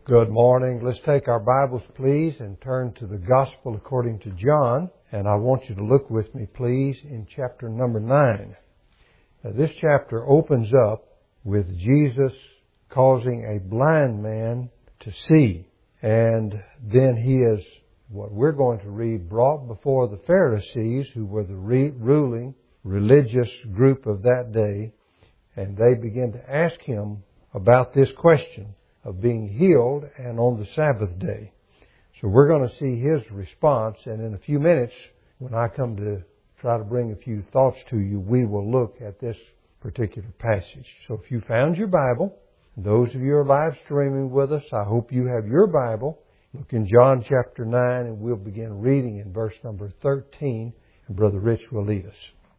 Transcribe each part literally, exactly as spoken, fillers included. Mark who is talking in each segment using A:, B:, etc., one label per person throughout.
A: Good morning. Let's take our Bibles, please, and turn to the Gospel according to John. And I want you to look with me, please, in chapter number nine. Now, this chapter opens up with Jesus causing a blind man to see. And then he is, what we're going to read, brought before the Pharisees, who were the re- ruling religious group of that day. And they begin to ask him about this question of being healed and on the Sabbath day. So we're going to see his response, and in a few minutes, when I come to try to bring a few thoughts to you, we will look at this particular passage. So if you found your Bible, those of you who are live streaming with us, I hope you have your Bible. Look in John chapter nine, and we'll begin reading in verse number thirteen, and Brother Rich will lead us.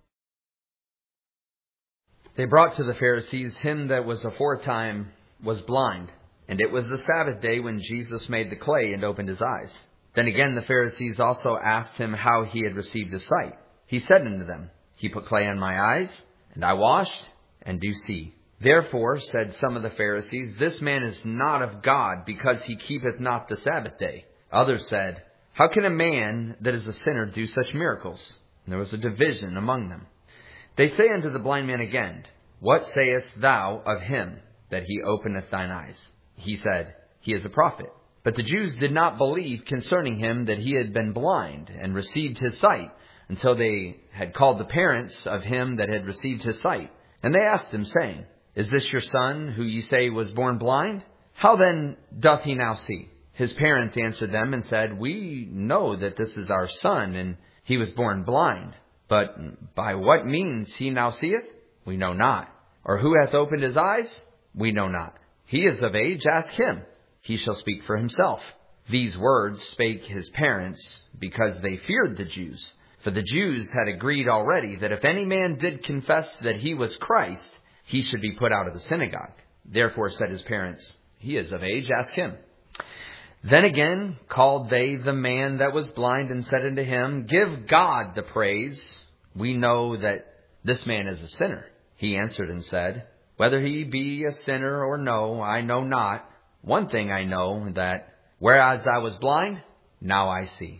B: They brought to the Pharisees him that was aforetime was blind. And it was the Sabbath day when Jesus made the clay and opened his eyes. Then again the Pharisees also asked him how he had received his sight. He said unto them, He put clay on my eyes, and I washed, and do see. Therefore, said some of the Pharisees, This man is not of God, because he keepeth not the Sabbath day. Others said, How can a man that is a sinner do such miracles? And there was a division among them. They say unto the blind man again, What sayest thou of him, that he openeth thine eyes? He said, He is a prophet. But the Jews did not believe concerning him that he had been blind and received his sight, until they had called the parents of him that had received his sight. And they asked him, saying, Is this your son, who ye say was born blind? How then doth he now see? His parents answered them and said, We know that this is our son, and he was born blind. But by what means he now seeth? We know not. Or who hath opened his eyes? We know not. He is of age, ask him. He shall speak for himself. These words spake his parents, because they feared the Jews. For the Jews had agreed already that if any man did confess that he was Christ, he should be put out of the synagogue. Therefore said his parents, He is of age, ask him. Then again called they the man that was blind, and said unto him, Give God the praise. We know that this man is a sinner. He answered and said, Whether he be a sinner or no, I know not. One thing I know, that whereas I was blind, now I see.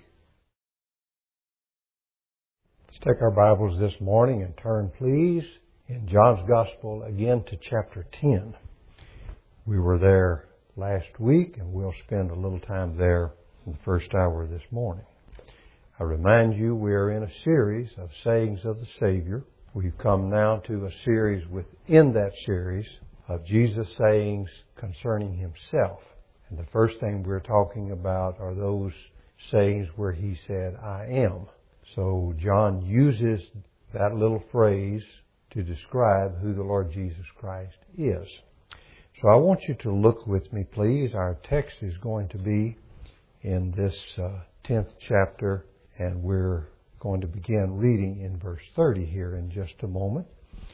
A: Let's take our Bibles this morning and turn, please, in John's Gospel again to chapter ten. We were there last week, and we'll spend a little time there in the first hour this morning. I remind you, we are in a series of sayings of the Savior. We've come now to a series within that series of Jesus' sayings concerning himself. And the first thing we're talking about are those sayings where he said, I am. So John uses that little phrase to describe who the Lord Jesus Christ is. So I want you to look with me, please. Our text is going to be in this uh, tenth chapter, and we're going to begin reading in verse thirty here in just a moment.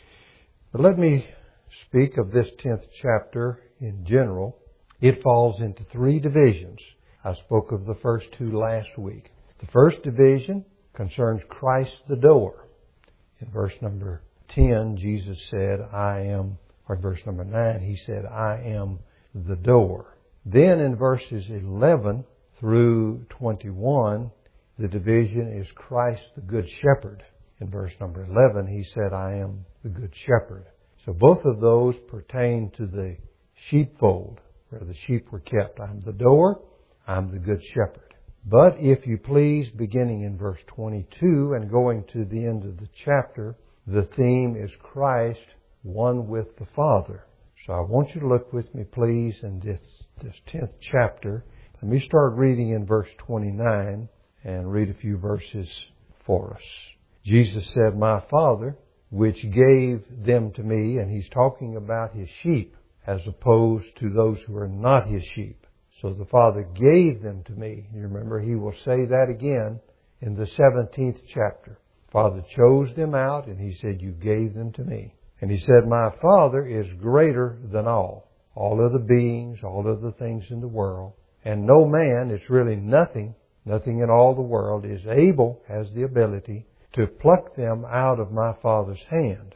A: But let me speak of this tenth chapter in general. It falls into three divisions. I spoke of the first two last week. The first division concerns Christ the door. In verse number ten, Jesus said, I am, or verse number nine, he said, I am the door. Then in verses eleven through twenty-one, the division is Christ the Good Shepherd. In verse number eleven, he said, I am the Good Shepherd. So both of those pertain to the sheepfold, where the sheep were kept. I'm the door, I'm the Good Shepherd. But if you please, beginning in verse twenty-two and going to the end of the chapter, the theme is Christ, one with the Father. So I want you to look with me, please, in this, this tenth chapter. Let me start reading in verse twenty-nine. And read a few verses for us. Jesus said, My Father, which gave them to me, and he's talking about his sheep as opposed to those who are not his sheep. So the Father gave them to me. You remember, he will say that again in the seventeenth chapter. Father chose them out, and he said, You gave them to me. And he said, My Father is greater than all. All of the beings, all of the things in the world. And no man, it's really nothing, Nothing in all the world is able, has the ability, to pluck them out of my Father's hand.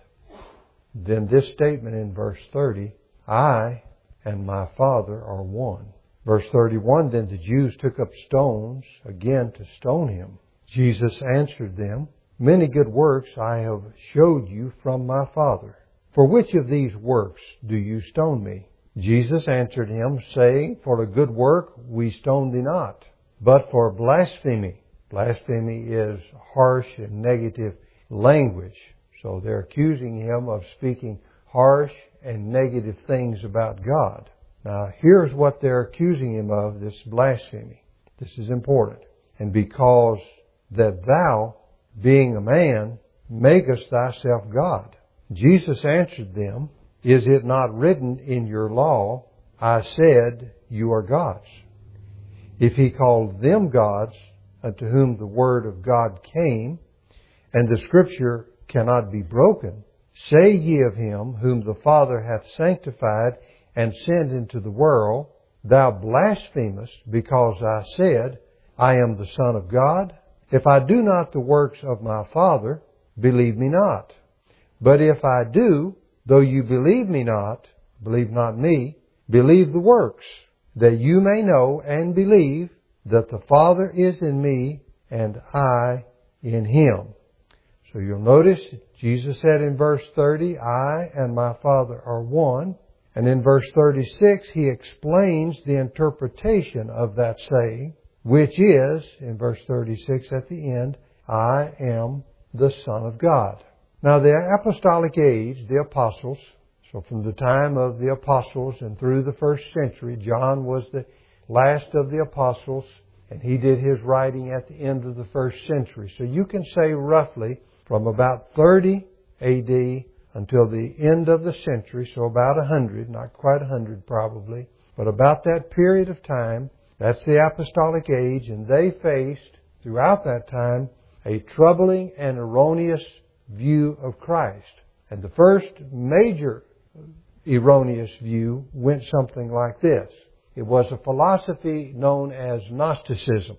A: Then this statement in verse thirty, I and my Father are one. Verse thirty-one, then the Jews took up stones again to stone him. Jesus answered them, many good works I have showed you from my Father. For which of these works do you stone me? Jesus answered him, saying, for a good work we stone thee not, but for blasphemy. Blasphemy is harsh and negative language. So they're accusing him of speaking harsh and negative things about God. Now, here's what they're accusing him of, this blasphemy. This is important. And because that thou, being a man, makest thyself God. Jesus answered them, is it not written in your law, I said, you are gods? If he called them gods, unto whom the word of God came, and the scripture cannot be broken, say ye of him whom the Father hath sanctified and sent into the world, thou blasphemest, because I said, I am the Son of God? If I do not the works of my Father, believe me not. But if I do, though you believe me not, believe not me, believe the works, that you may know and believe that the Father is in me and I in him. So you'll notice Jesus said in verse thirty, I and my Father are one. And in verse thirty-six, he explains the interpretation of that saying, which is, in verse thirty-six at the end, I am the Son of God. Now the apostolic age, the apostles, so from the time of the apostles and through the first century, John was the last of the apostles, and he did his writing at the end of the first century. So you can say roughly from about thirty A D until the end of the century, so about a hundred, not quite a hundred probably, but about that period of time, that's the apostolic age, and they faced, throughout that time, a troubling and erroneous view of Christ. And the first major erroneous view went something like this. It was a philosophy known as Gnosticism.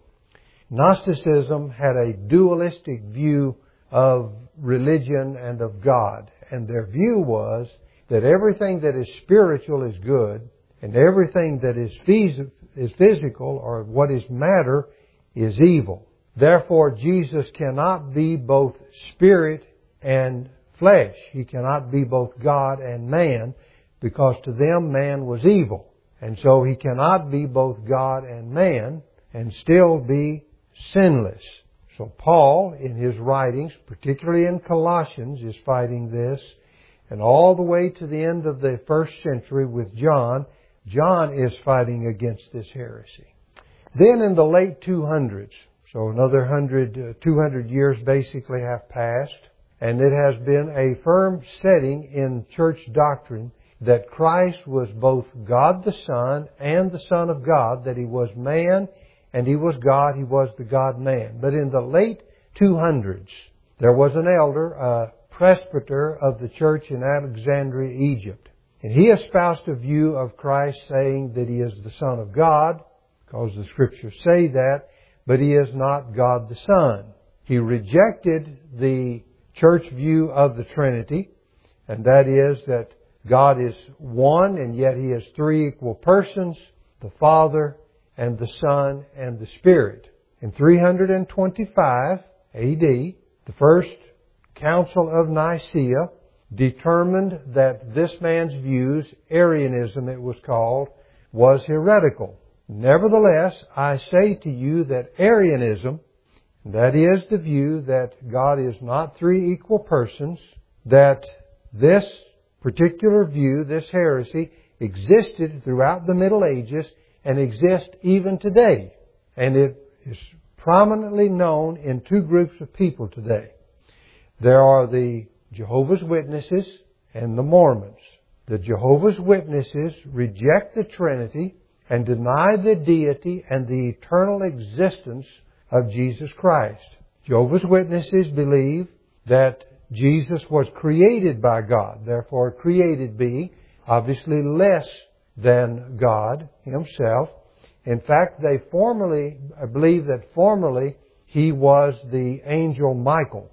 A: Gnosticism had a dualistic view of religion and of God. And their view was that everything that is spiritual is good, and everything that is phys- is physical, or what is matter, is evil. Therefore, Jesus cannot be both spirit and flesh. He cannot be both God and man, because to them man was evil. And so he cannot be both God and man and still be sinless. So Paul, in his writings, particularly in Colossians, is fighting this. And all the way to the end of the first century with John, John is fighting against this heresy. Then in the late two hundreds, so another one hundred, uh, two hundred years basically have passed, and it has been a firm setting in church doctrine that Christ was both God the Son and the Son of God, that He was man and He was God, He was the God-man. But in the late two hundreds, there was an elder, a presbyter of the church in Alexandria, Egypt. And he espoused a view of Christ saying that He is the Son of God, because the Scriptures say that, but He is not God the Son. He rejected the church view of the Trinity, and that is that God is one, and yet He is three equal persons, the Father and the Son and the Spirit. In three twenty-five A D, the first Council of Nicaea determined that this man's views, Arianism it was called, was heretical. Nevertheless, I say to you that Arianism, that is the view that God is not three equal persons, that this particular view, this heresy, existed throughout the Middle Ages and exists even today. And it is prominently known in two groups of people today. There are the Jehovah's Witnesses and the Mormons. The Jehovah's Witnesses reject the Trinity and deny the deity and the eternal existence of Jesus Christ. Jehovah's Witnesses believe that Jesus was created by God, therefore a created being, obviously less than God Himself. In fact, they formerly, I believe that formerly He was the angel Michael.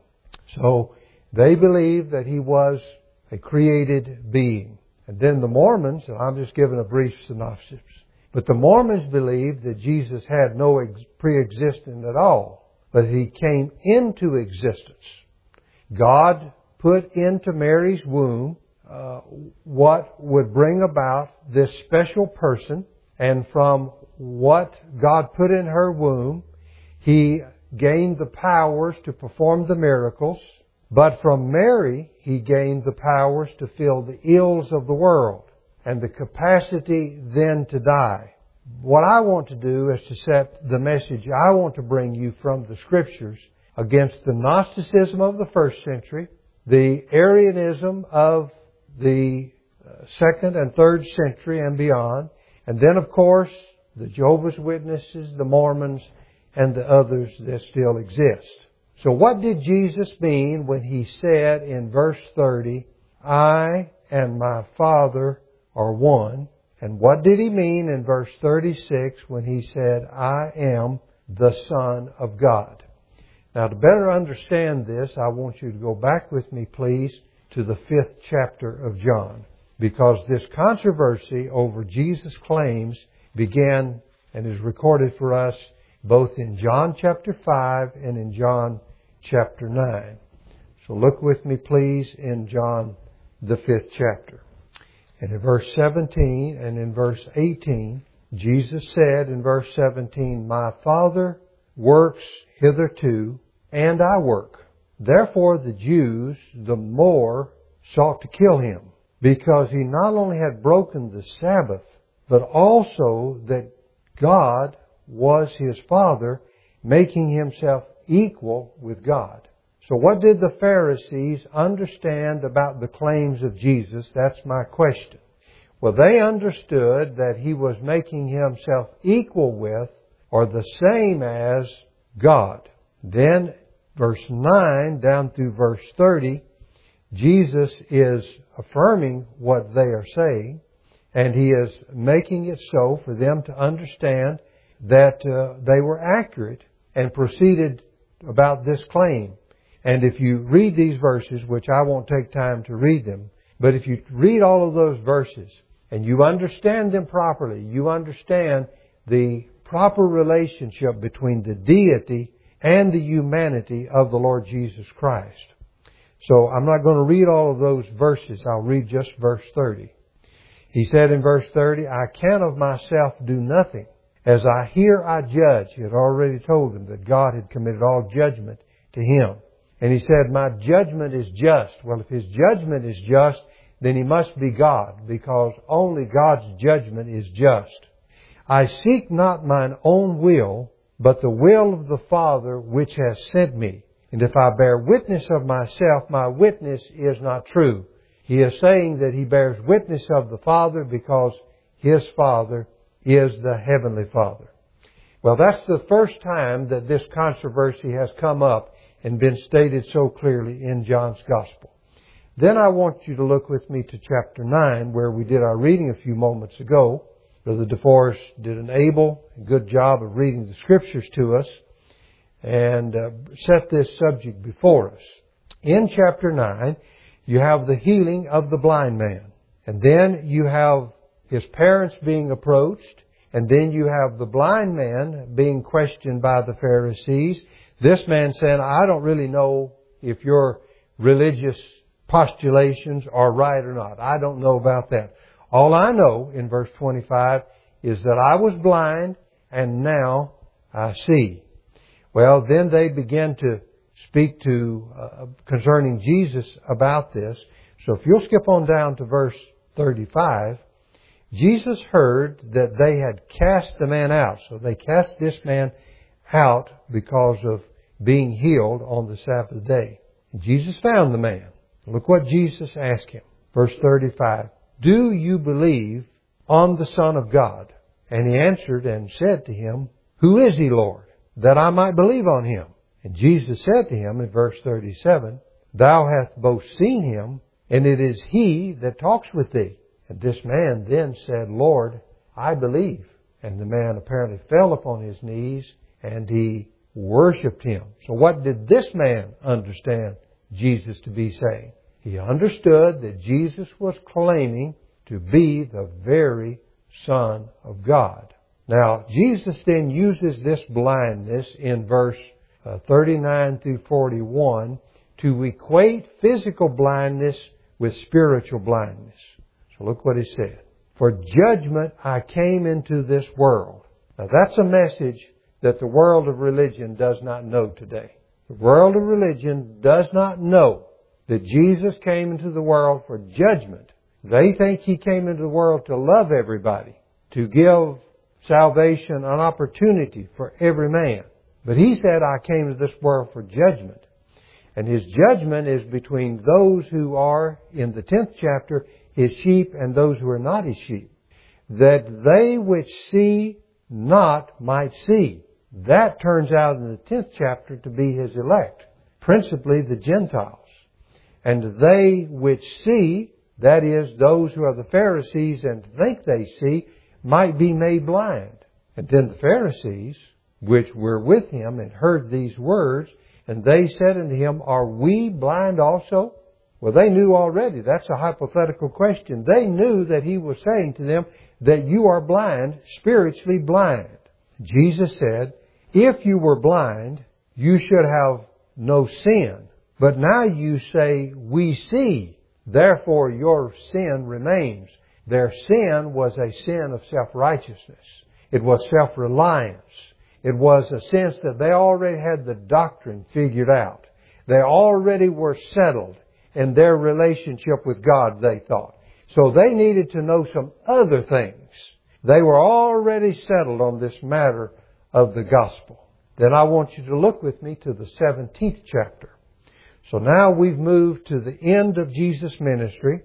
A: So they believe that He was a created being. And then the Mormons, and I'm just giving a brief synopsis, But the Mormons believe that Jesus had no ex- pre-existence at all, but He came into existence. God put into Mary's womb uh, what would bring about this special person, and from what God put in her womb, He gained the powers to perform the miracles. But from Mary, He gained the powers to feel the ills of the world and the capacity then to die. What I want to do is to set the message I want to bring you from the Scriptures against the Gnosticism of the first century, the Arianism of the second and third century and beyond, and then, of course, the Jehovah's Witnesses, the Mormons, and the others that still exist. So what did Jesus mean when He said in verse thirty, I and my Father are one? And what did He mean in verse thirty-six when He said, I am the Son of God? Now, to better understand this, I want you to go back with me, please, to the fifth chapter of John, because this controversy over Jesus' claims began and is recorded for us both in John chapter five and in John chapter nine. So look with me, please, in John, the fifth chapter. And in verse seventeen and in verse eighteen, Jesus said in verse seventeen, My Father works hitherto, and I work. Therefore the Jews the more sought to kill Him, because He not only had broken the Sabbath, but also that God was His Father, making Himself equal with God. So what did the Pharisees understand about the claims of Jesus? That's my question. Well, they understood that He was making Himself equal with or the same as God. Then verse nine down through verse thirty, Jesus is affirming what they are saying, and He is making it so for them to understand that uh, they were accurate, and proceeded about this claim. And if you read these verses, which I won't take time to read them, but if you read all of those verses and you understand them properly, you understand the proper relationship between the deity and the humanity of the Lord Jesus Christ. So I'm not going to read all of those verses. I'll read just verse thirty. He said in verse thirty, I can of myself do nothing. As I hear, I judge. He had already told them that God had committed all judgment to Him. And He said, my judgment is just. Well, if His judgment is just, then He must be God, because only God's judgment is just. I seek not mine own will, but the will of the Father which has sent me. And if I bear witness of myself, my witness is not true. He is saying that He bears witness of the Father because His Father is the Heavenly Father. Well, that's the first time that this controversy has come up and been stated so clearly in John's Gospel. Then I want you to look with me to chapter nine, where we did our reading a few moments ago. Brother DeForest did an able and good job of reading the Scriptures to us and uh, set this subject before us. In chapter nine, you have the healing of the blind man. And then you have his parents being approached. And then you have the blind man being questioned by the Pharisees. This man saying, I don't really know if your religious postulations are right or not. I don't know about that. All I know in verse twenty-five is that I was blind and now I see. Well, then they begin to speak to uh, concerning Jesus about this. So if you'll skip on down to verse thirty-five, Jesus heard that they had cast the man out. So they cast this man out because of being healed on the Sabbath day. And Jesus found the man. Look what Jesus asked him. Verse thirty-five. Do you believe on the Son of God? And he answered and said to him, Who is He, Lord, that I might believe on Him? And Jesus said to him in verse thirty-seven, Thou hast both seen Him, and it is He that talks with thee. And this man then said, Lord, I believe. And the man apparently fell upon his knees and he worshipped Him. So what did this man understand Jesus to be saying? He understood that Jesus was claiming to be the very Son of God. Now, Jesus then uses this blindness in verse uh, thirty-nine through forty-one to equate physical blindness with spiritual blindness. So look what he said. For judgment I came into this world. Now that's a message that the world of religion does not know today. The world of religion does not know that Jesus came into the world for judgment. They think He came into the world to love everybody, to give salvation an opportunity for every man. But He said, I came to this world for judgment. And His judgment is between those who are, in the tenth chapter, His sheep and those who are not His sheep. That they which see not might see. That turns out in the tenth chapter to be His elect, principally the Gentiles. And they which see, that is, those who are the Pharisees and think they see, might be made blind. And then the Pharisees, which were with Him and heard these words, and they said unto Him, Are we blind also? Well, they knew already. That's a hypothetical question. They knew that He was saying to them that you are blind, spiritually blind. Jesus said, if you were blind, you should have no sin. But now you say, we see, therefore your sin remains. Their sin was a sin of self-righteousness. It was self-reliance. It was a sense that they already had the doctrine figured out. They already were settled in their relationship with God, they thought. So they needed to know some other things. They were already settled on this matter of the gospel. Then I want you to look with me to the seventeenth chapter. So now we've moved to the end of Jesus' ministry,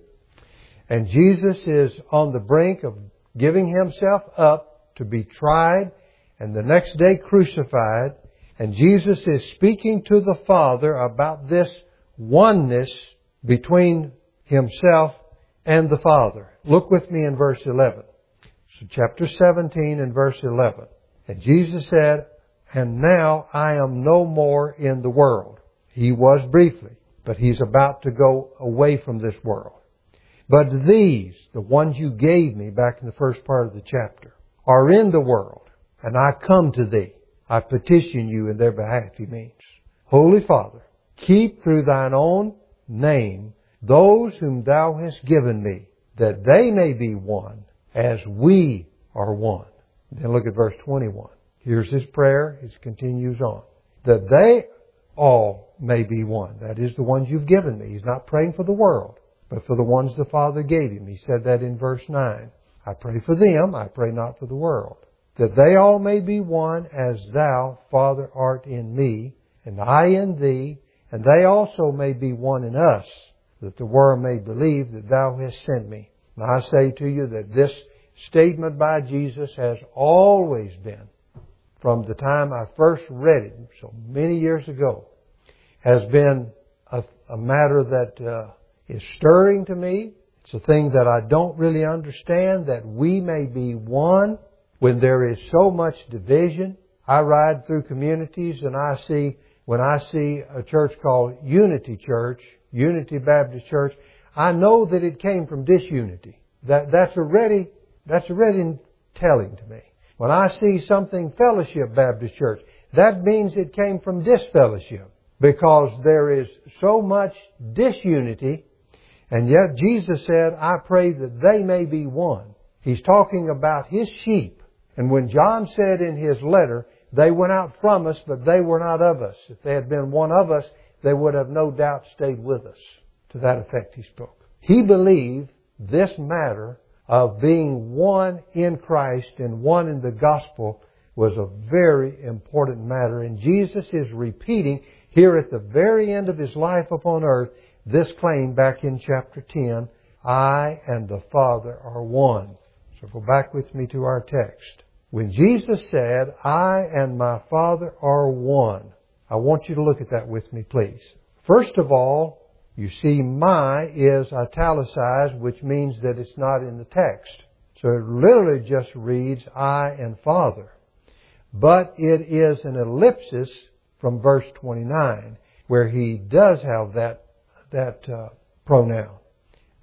A: and Jesus is on the brink of giving Himself up to be tried and the next day crucified. And Jesus is speaking to the Father about this oneness between Himself and the Father. Look with me in verse eleven. So chapter seventeen and verse eleven. And Jesus said, And now I am no more in the world. He was briefly, but He's about to go away from this world. But these, the ones you gave me back in the first part of the chapter, are in the world, and I come to Thee. I petition You in their behalf, He means. Holy Father, keep through Thine own name those whom Thou hast given me, that they may be one as we are one. Then look at verse twenty-one. Here's His prayer. It continues on. That they all may be one. That is, the ones You've given me. He's not praying for the world, but for the ones the Father gave Him. He said that in verse nine. I pray for them. I pray not for the world. That they all may be one as Thou, Father, art in me, and I in Thee, and they also may be one in us, that the world may believe that Thou hast sent me. And I say to you that this statement by Jesus has always been, from the time I first read it, so many years ago, has been a, a matter that uh, is stirring to me. It's a thing that I don't really understand, that we may be one when there is so much division. I ride through communities and I see, when I see a church called Unity Church, Unity Baptist Church, I know that it came from disunity. That, that's already, that's already telling to me. When I see something Fellowship Baptist Church, that means it came from disfellowship, because there is so much disunity, and yet Jesus said, I pray that they may be one. He's talking about His sheep. And when John said in his letter, they went out from us, but they were not of us. If they had been one of us, they would have no doubt stayed with us. To that effect he spoke. He believed this matter of being one in Christ and one in the gospel was a very important matter. And Jesus is repeating here at the very end of His life upon earth this claim back in chapter ten, I and the Father are one. So go back with me to our text. When Jesus said, I and my Father are one, I want you to look at that with me, please. First of all, you see my is italicized, which means that it's not in the text. So it literally just reads, I and Father. But it is an ellipsis from verse twenty-nine, where He does have that, that uh, pronoun.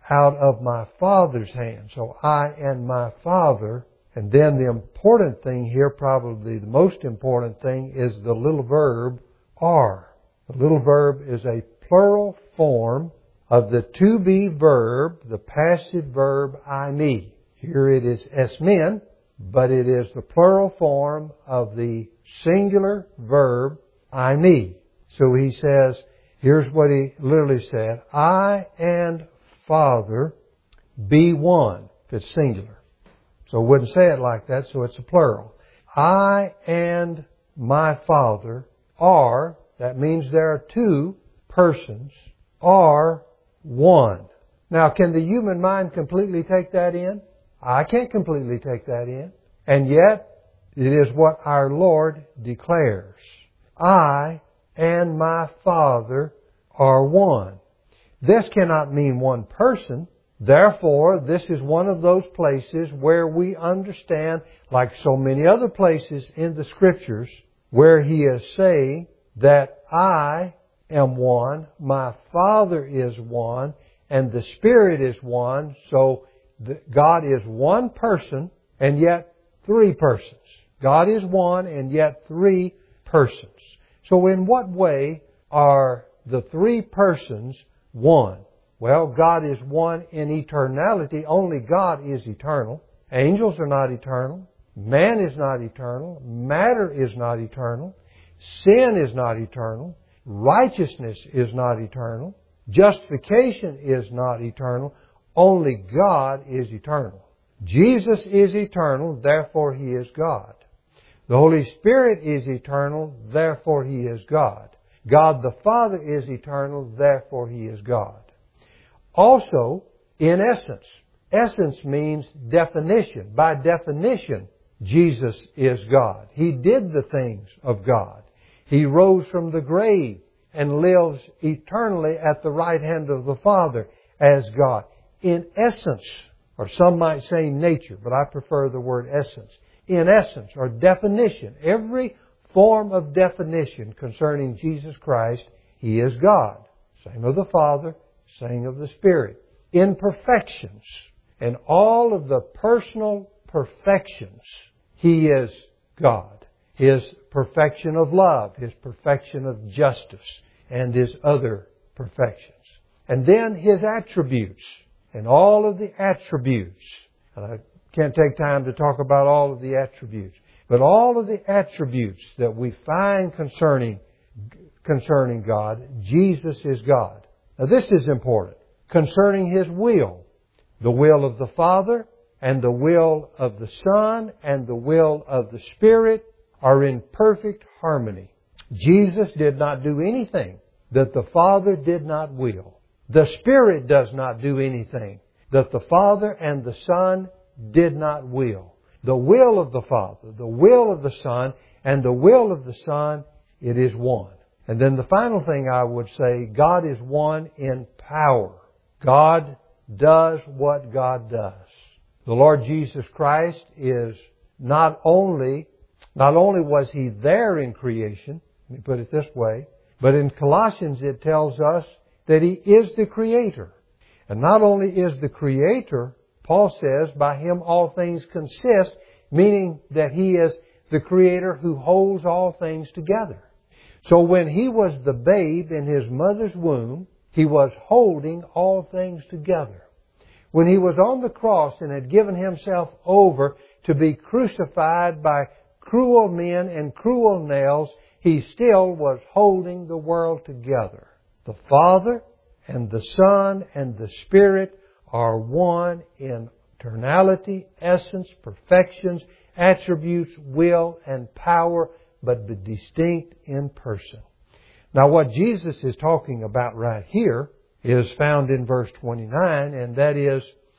A: out of my Father's hand. So I and my Father. And then the important thing here, probably the most important thing, is the little verb are. The little verb is a plural form of the to-be verb, the passive verb I, me. Here it is esmen, but it is the plural form of the singular verb I, me. So he says, here's what he literally said, I and Father be one, if it's singular. So it wouldn't say it like that, so it's a plural. I and my Father are, that means there are two persons, are one. Now, can the human mind completely take that in? I can't completely take that in. And yet, it is what our Lord declares. I and my Father are one. This cannot mean one person. Therefore, this is one of those places where we understand, like so many other places in the Scriptures, where He is saying that I am one, my Father is one, and the Spirit is one. So God is one person and yet three persons. God is one and yet three persons. So in what way are the three persons one? Well, God is one in eternality. Only God is eternal. Angels are not eternal. Man is not eternal. Matter is not eternal. Sin is not eternal. Righteousness is not eternal. Justification is not eternal. Only God is eternal. Jesus is eternal, therefore He is God. The Holy Spirit is eternal, therefore He is God. God the Father is eternal, therefore He is God. Also, in essence. Essence means definition. By definition, Jesus is God. He did the things of God. He rose from the grave and lives eternally at the right hand of the Father as God. In essence, or some might say nature, but I prefer the word essence. In essence, or definition, every form of definition concerning Jesus Christ, He is God. Same of the Father, same of the Spirit. In perfections, and all of the personal perfections, He is God. His perfection of love, His perfection of justice, and His other perfections. And then His attributes, and all of the attributes. And I can't take time to talk about all of the attributes. But all of the attributes that we find concerning, concerning God, Jesus is God. Now this is important. Concerning His will, the will of the Father and the will of the Son and the will of the Spirit are in perfect harmony. Jesus did not do anything that the Father did not will. The Spirit does not do anything that the Father and the Son did not will. The will of the Father, the will of the Son, and the will of the Son, it is one. And then the final thing I would say, God is one in power. God does what God does. The Lord Jesus Christ is not only, not only was He there in creation, let me put it this way, but in Colossians it tells us that He is the Creator. And not only is the Creator, Paul says, by Him all things consist, meaning that He is the Creator who holds all things together. So when He was the babe in His mother's womb, He was holding all things together. When He was on the cross and had given Himself over to be crucified by cruel men and cruel nails, He still was holding the world together. The Father and the Son and the Spirit are one in eternality, essence, perfections, attributes, will, and power, but distinct in person. Now what Jesus is talking about right here is found in verse twenty-nine, and that is,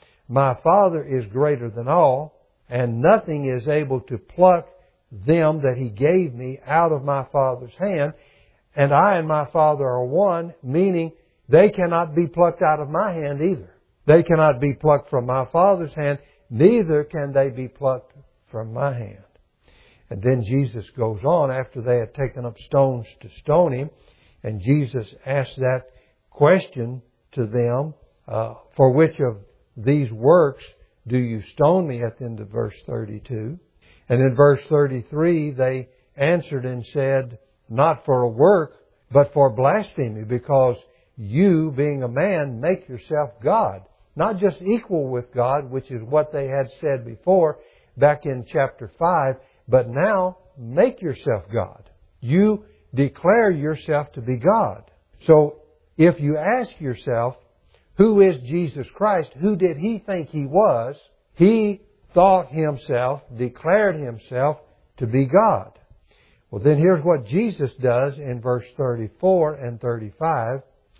A: my Father is greater than all, and nothing is able to pluck them that He gave me out of my Father's hand, and I and my Father are one, meaning they cannot be plucked out of my hand either. They cannot be plucked from my Father's hand, neither can they be plucked from my hand. And then Jesus goes on after they had taken up stones to stone Him, and Jesus asked that question to them uh, for which of these works do you stone me, at the end of verse thirty-two. And in verse thirty-three, they answered and said, not for a work, but for blasphemy, because you, being a man, make yourself God. Not just equal with God, which is what they had said before back in chapter five, but now make yourself God. You declare yourself to be God. So if you ask yourself, who is Jesus Christ? Who did He think He was? He thought Himself, declared Himself to be God. Well, then here's what Jesus does in verse thirty-four and thirty-five.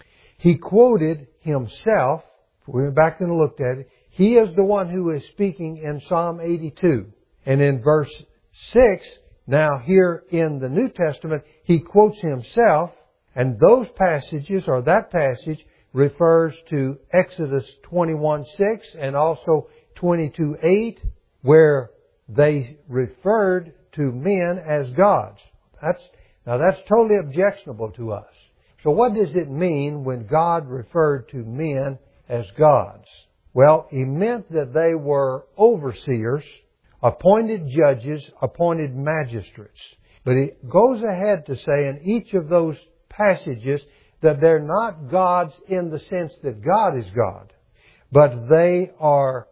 A: He quoted Himself. We went back and looked at it. He is the one who is speaking in Psalm eighty-two. And in verse six, now here in the New Testament, He quotes Himself. And those passages, or that passage, refers to Exodus twenty-one six and also twenty-two eight, where they referred to men as gods. That's, now that's totally objectionable to us. So what does it mean when God referred to men as gods? Well, He meant that they were overseers, appointed judges, appointed magistrates. But He goes ahead to say in each of those passages that they're not gods in the sense that God is God, but they are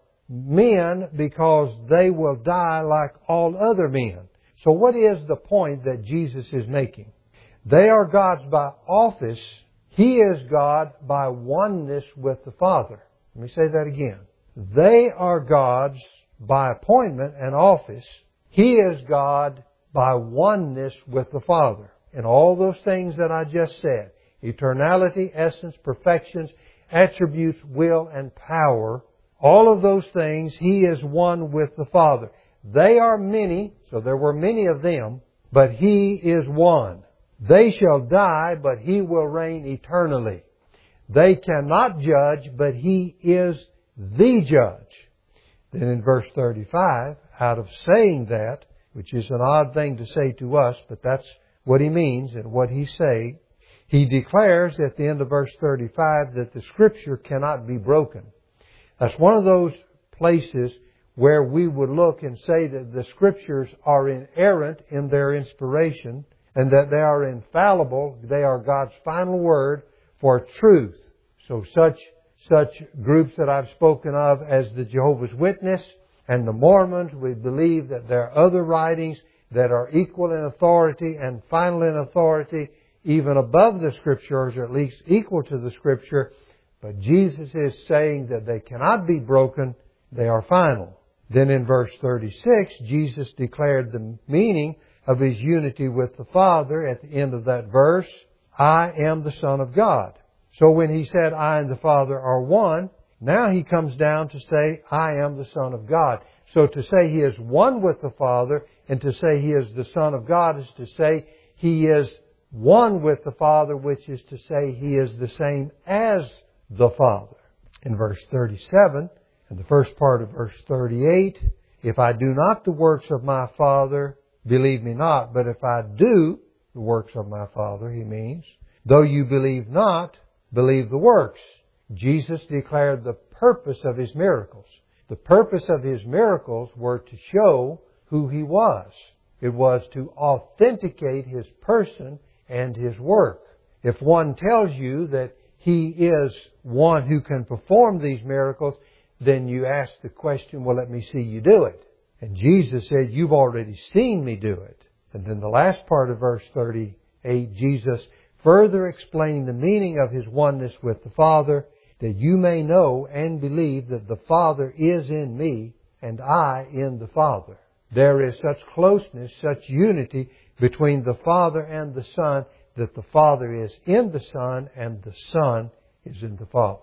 A: men because they will die like all other men. So what is the point that Jesus is making? They are gods by office. He is God by oneness with the Father. Let me say that again. They are gods by appointment and office. He is God by oneness with the Father. And all those things that I just said, eternality, essence, perfections, attributes, will, and power, all of those things, He is one with the Father. They are many, so there were many of them, but He is one. They shall die, but He will reign eternally. They cannot judge, but He is the judge. Then in verse thirty-five, out of saying that, which is an odd thing to say to us, but that's what He means and what He's saying, He declares at the end of verse thirty-five that the Scripture cannot be broken. That's one of those places where we would look and say that the Scriptures are inerrant in their inspiration and that they are infallible. They are God's final word for truth. So such such groups that I've spoken of as the Jehovah's Witness and the Mormons, we believe that there are other writings that are equal in authority and final in authority, even above the Scriptures, or at least equal to the Scripture. But Jesus is saying that they cannot be broken, they are final. Then in verse thirty-six, Jesus declared the meaning of His unity with the Father at the end of that verse. I am the Son of God. So when He said, I and the Father are one, now He comes down to say, I am the Son of God. So to say He is one with the Father and to say He is the Son of God is to say He is one with the Father, which is to say He is the same as the Father. In verse thirty-seven, and the first part of verse thirty-eight, if I do not the works of my Father, believe me not. But if I do the works of my Father, He means, though you believe not, believe the works. Jesus declared the purpose of His miracles. The purpose of His miracles were to show who He was. It was to authenticate His person and His work. If one tells you that He is one who can perform these miracles, then you ask the question, well, let me see you do it. And Jesus said, you've already seen me do it. And then the last part of verse thirty-eight, Jesus further explained the meaning of His oneness with the Father, that you may know and believe that the Father is in me and I in the Father. There is such closeness, such unity between the Father and the Son, that the Father is in the Son and the Son is in the Father.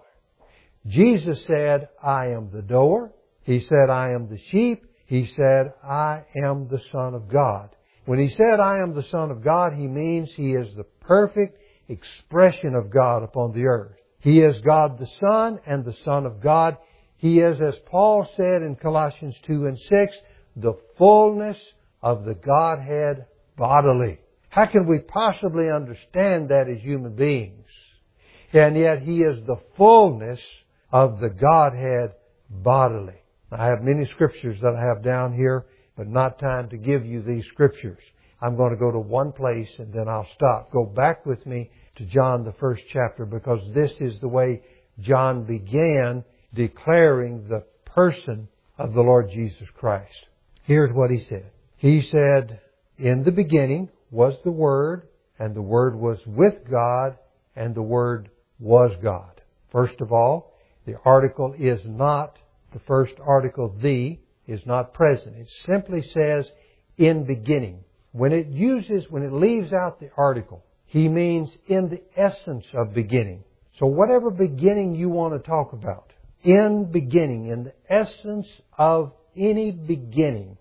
A: Jesus said, I am the door. He said, I am the sheep. He said, I am the Son of God. When He said, I am the Son of God, He means He is the perfect expression of God upon the earth. He is God the Son and the Son of God. He is, as Paul said in Colossians two and six, the fullness of the Godhead bodily. How can we possibly understand that as human beings? And yet He is the fullness of the Godhead bodily. I have many scriptures that I have down here, but not time to give you these scriptures. I'm going to go to one place and then I'll stop. Go back with me to John, the first chapter, because this is the way John began declaring the person of the Lord Jesus Christ. Here's what he said. He said, in the beginning was the Word, and the Word was with God, and the Word was God. First of all, the article is not, the first article, the, is not present. It simply says, in beginning. When it uses, when it leaves out the article, he means in the essence of beginning. So whatever beginning you want to talk about, in beginning, in the essence of any beginning,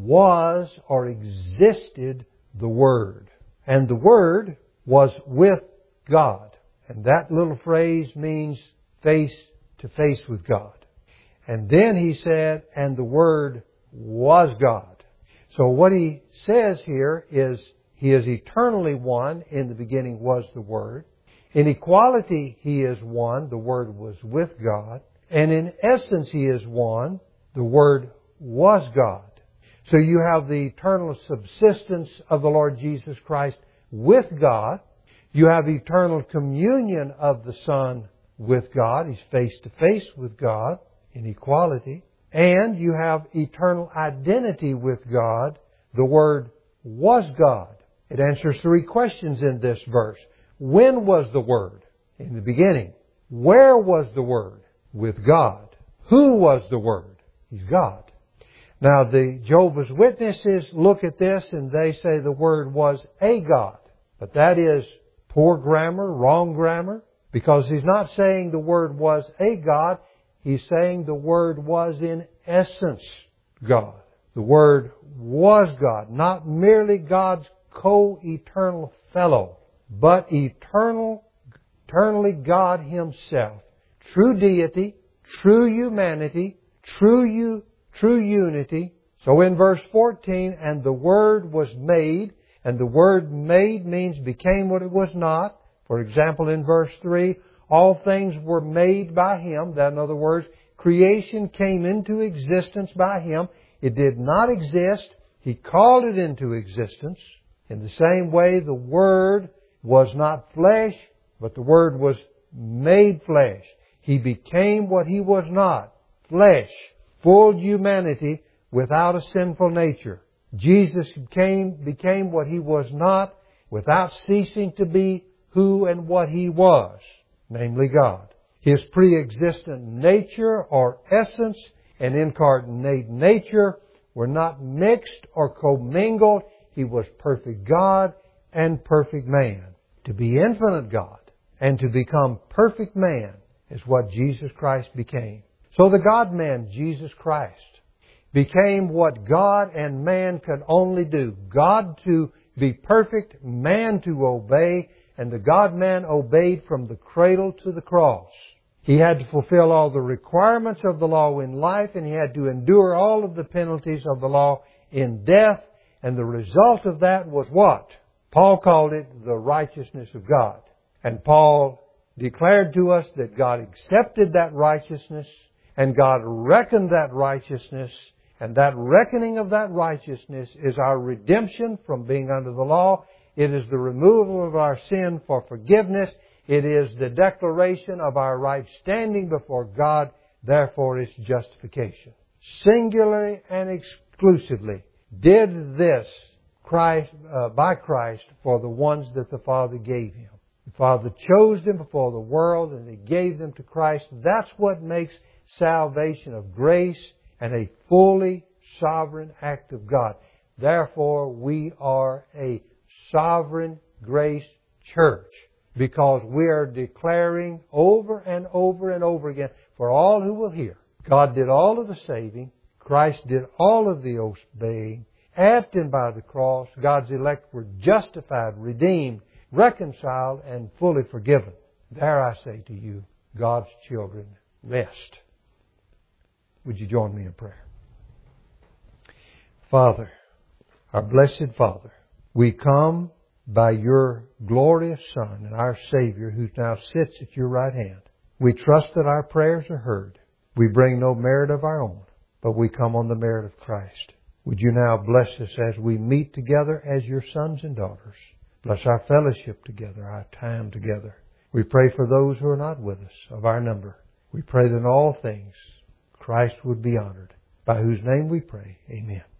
A: was or existed the Word. And the Word was with God. And that little phrase means face to face with God. And then he said, and the Word was God. So what he says here is, He is eternally one. In the beginning was the Word. In equality, He is one. The Word was with God. And in essence, He is one. The Word was God. So you have the eternal subsistence of the Lord Jesus Christ with God. You have eternal communion of the Son with God. He's face to face with God in equality. And you have eternal identity with God. The Word was God. It answers three questions in this verse. When was the Word? In the beginning. Where was the Word? With God. Who was the Word? He's God. Now the Jehovah's Witnesses look at this and they say the Word was a God. But that is poor grammar, wrong grammar, because he's not saying the Word was a God. He's saying the Word was in essence God. The Word was God, not merely God's co-eternal fellow, but eternal, eternally God Himself. True deity, true humanity, true you, true unity. So in verse fourteen, and the Word was made, and the word made means became what it was not. For example, in verse three, all things were made by Him. That, in other words, creation came into existence by Him. It did not exist. He called it into existence. In the same way, the Word was not flesh, but the Word was made flesh. He became what He was not, flesh, full humanity without a sinful nature. Jesus became, became what He was not without ceasing to be who and what He was, namely God. His pre-existent nature or essence and incarnate nature were not mixed or commingled. He was perfect God and perfect man. To be infinite God and to become perfect man is what Jesus Christ became. So the God-man, Jesus Christ, became what God and man could only do. God to be perfect, man to obey, and the God-man obeyed from the cradle to the cross. He had to fulfill all the requirements of the law in life, and He had to endure all of the penalties of the law in death. And the result of that was what? Paul called it the righteousness of God. And Paul declared to us that God accepted that righteousness, and God reckoned that righteousness, and that reckoning of that righteousness is our redemption from being under the law. It is the removal of our sin for forgiveness. It is the declaration of our right standing before God. Therefore, it's justification. Singularly and exclusively did this Christ, uh, by Christ for the ones that the Father gave Him. The Father chose them before the world and He gave them to Christ. That's what makes salvation of grace and a fully sovereign act of God. Therefore, we are a sovereign grace church, because we are declaring over and over and over again for all who will hear. God did all of the saving. Christ did all of the obeying. At and by the cross, God's elect were justified, redeemed, reconciled, and fully forgiven. There I say to you, God's children, rest. Would you join me in prayer? Father, our blessed Father, we come by Your glorious Son and our Savior, who now sits at Your right hand. We trust that our prayers are heard. We bring no merit of our own, but we come on the merit of Christ. Would you now bless us as we meet together as your sons and daughters? Bless our fellowship together, our time together. We pray for those who are not with us, of our number. We pray that in all things Christ would be honored, by whose name we pray. Amen.